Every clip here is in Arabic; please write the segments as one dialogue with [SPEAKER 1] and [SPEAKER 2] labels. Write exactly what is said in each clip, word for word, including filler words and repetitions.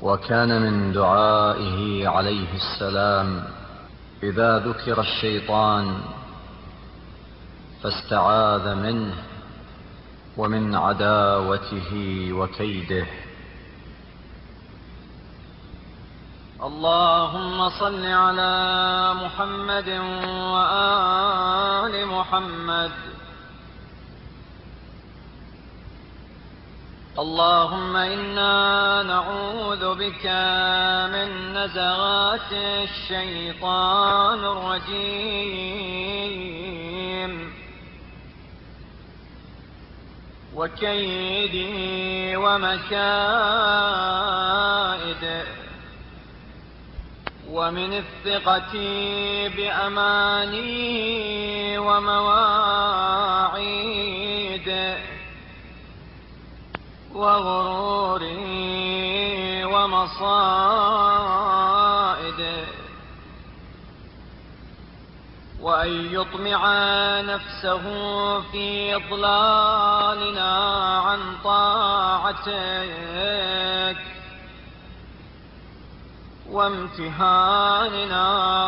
[SPEAKER 1] وكان من دعائه عليه السلام إذا ذكر الشيطان فاستعاذ منه ومن عداوته وكيده.
[SPEAKER 2] اللهم صل على محمد وآل محمد. اللهم إنا نعوذ بك من نزغات الشيطان الرجيم وكيده ومكائده، ومن الثقة بأمانيه ومواعيده، وغروره ومصائده، وأن يطمع نفسه في إضلالنا عن طاعتك وامتهاننا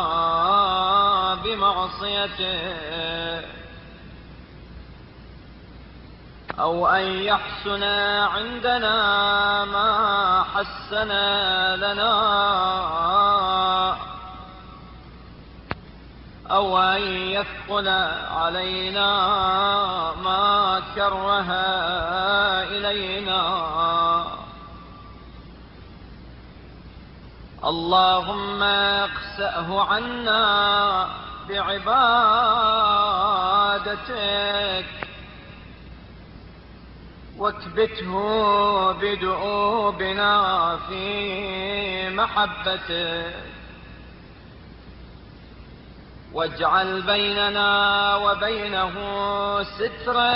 [SPEAKER 2] بمعصيتك، أو أن يحسن عندنا ما حسن لنا، أو أن يثقل علينا ما كره إلينا. اللهم اقسأه عنا بعبادتك، واكبته بدؤوبنا في محبتك، واجعل بيننا وبينه سترا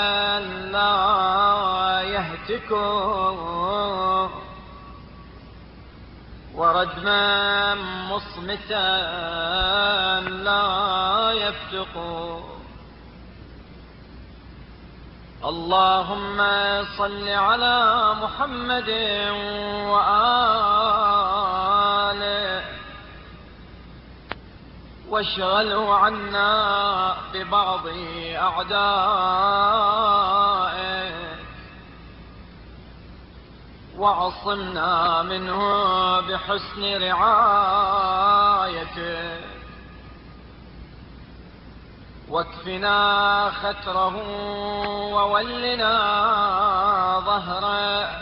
[SPEAKER 2] لا يهتكه، وردما مصمتا لا يفتق. اللهم صل على محمد وآله، واشغله عنا ببعض أعدائك، وعصمنا منه بحسن رعايته، واكفنا ختره وولنا ظهره،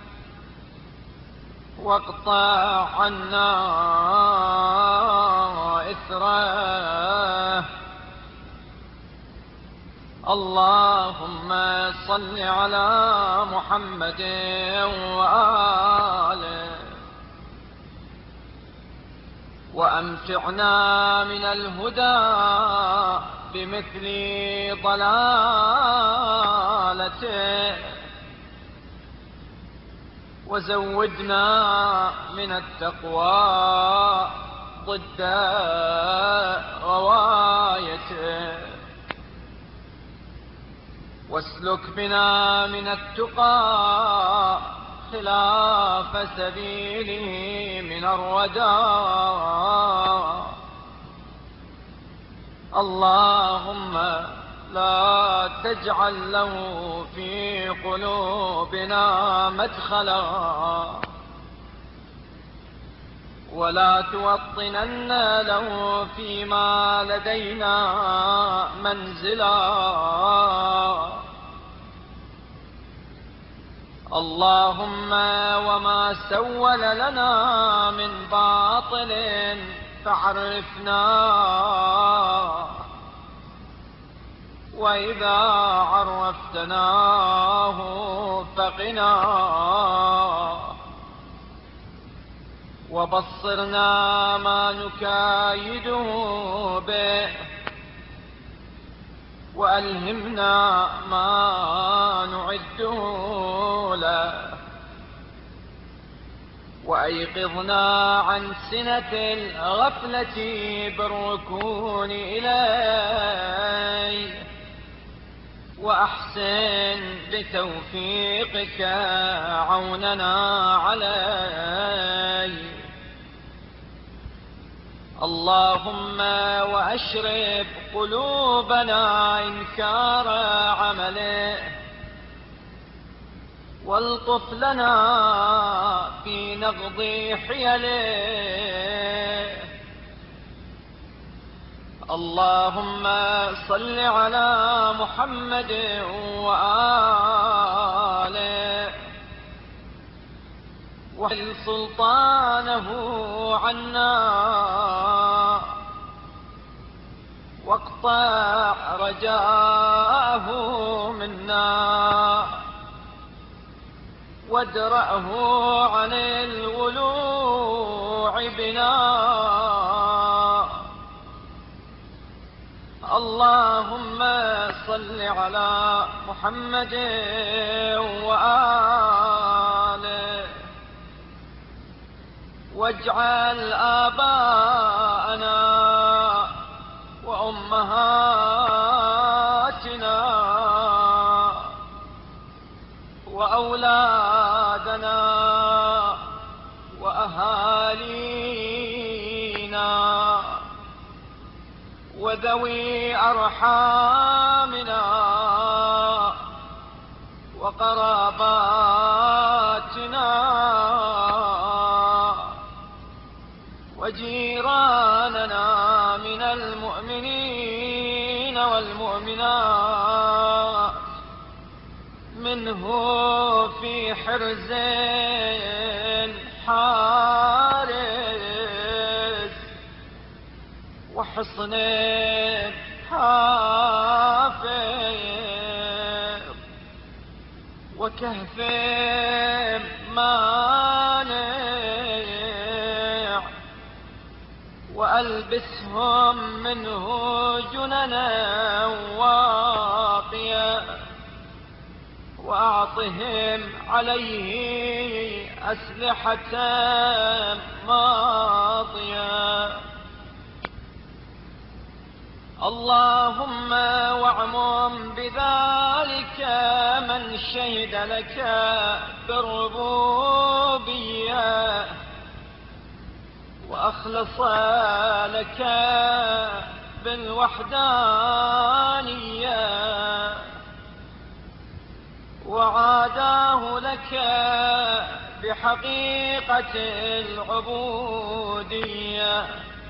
[SPEAKER 2] واقطع عنا إثره. اللهم صل على محمد وآله، وأمتعنا من الهدى بمثل ضلالته، وزودنا من التقوى ضد غوايته، واسلك بنا من التقى خلاف سبيله من الردى. اللهم لا تجعل له في قلوبنا مدخلا، ولا توطنن له فيما لدينا منزلا. اللهم وما سول لنا من باطل فعرفنا، وإذا عرفتناه فقنا، وبصرنا ما نكايده به، وألهمنا ما نعده له، وأيقظنا عن سنة الغفلة بالركون إليه، وأحسن بتوفيقك عوننا عليه. اللهم وأشرب قلوبنا إنكار عمله، والطف لنا في نقض حيله. اللهم صل على محمد وآله، واحل سلطانه عنا، واقطع رجاءه منا، وادرأه عن الولوع بنا. اللهم صل على محمد وآله، واجعل آباءنا وأمهاتنا وأولادنا وأهالينا وذوي أرحامنا وقراباتنا وجيراننا من المؤمنين والمؤمنات منه في حرز حارس وحصن حافظ وكهف مانع، وألبسهم منه جننا واقية، وأعطهم عليه أسلحة ماضية. اللهم واعمم بذلك من شهد لك بالربوبية وأخلص لك بالوحدانية، وعاداه لك بحقيقة العبودية،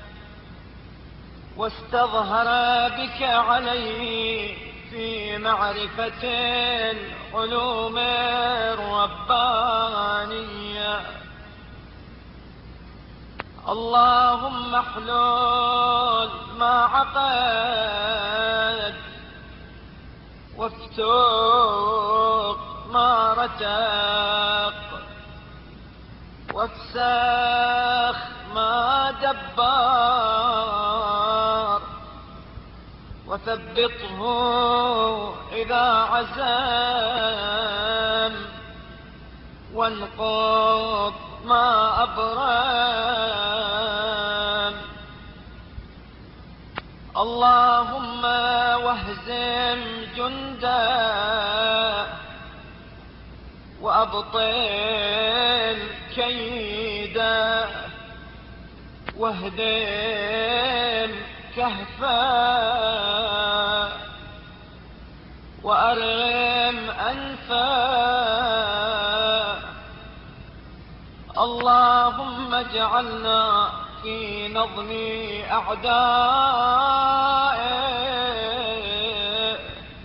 [SPEAKER 2] واستظهر بك عليه في معرفة العلوم الربانية. اللهم احلل ما عقد، وافتق ما رتق، وافسخ ما دبر، وثبطه إذا عزم، وانقض ما أبرم. اللهم واهزم جنده، وأبطل كيده، واهدم كهفه، وأرغم أنفه. اللهم اجعلنا في نظم أعدائه،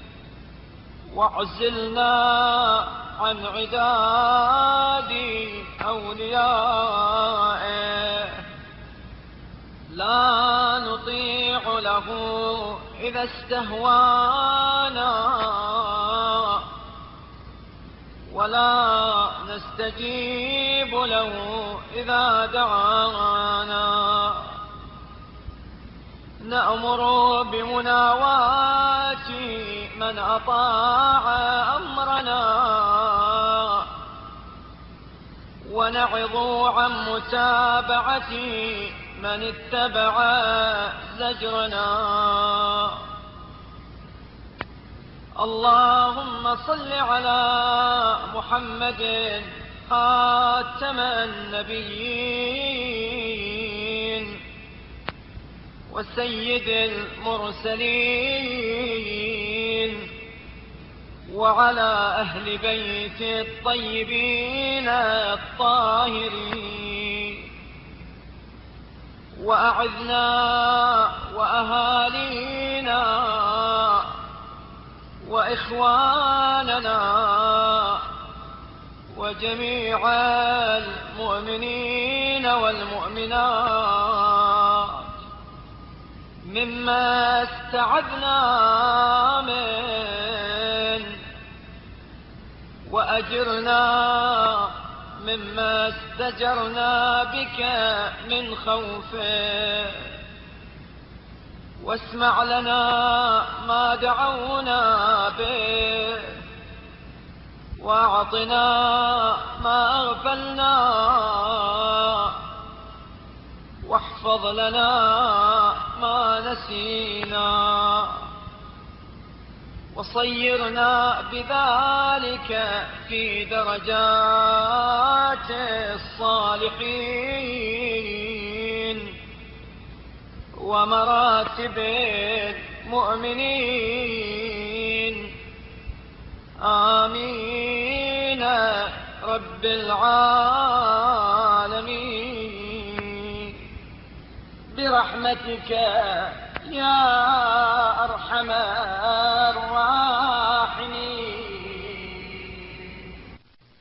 [SPEAKER 2] واعزلنا عن عداد أوليائه. لا نطيع له إذا استهوانا، ولا نستجيب له إذا دعانا. نأمر بمناواة من أطاع أمرنا، ونعظ عن متابعة من اتبع زجرنا. اللهم صل على محمد خاتم النبيين وسيد المرسلين وعلى أهل بيت الطيبين الطاهرين، وأعذنا وأهالينا وإخواننا وجميع المؤمنين والمؤمنات مما استعذنا منه، وأجرنا مما استجرنا بك من خوفه، واسمع لنا ما دعونا به، واعطنا ما أغفلنا، واحفظ لنا ما نسينا، وصيرنا بذلك في درجات الصالحين ومراتب المؤمنين. آمين رب العالمين برحمتك يا أرحم الراحمين.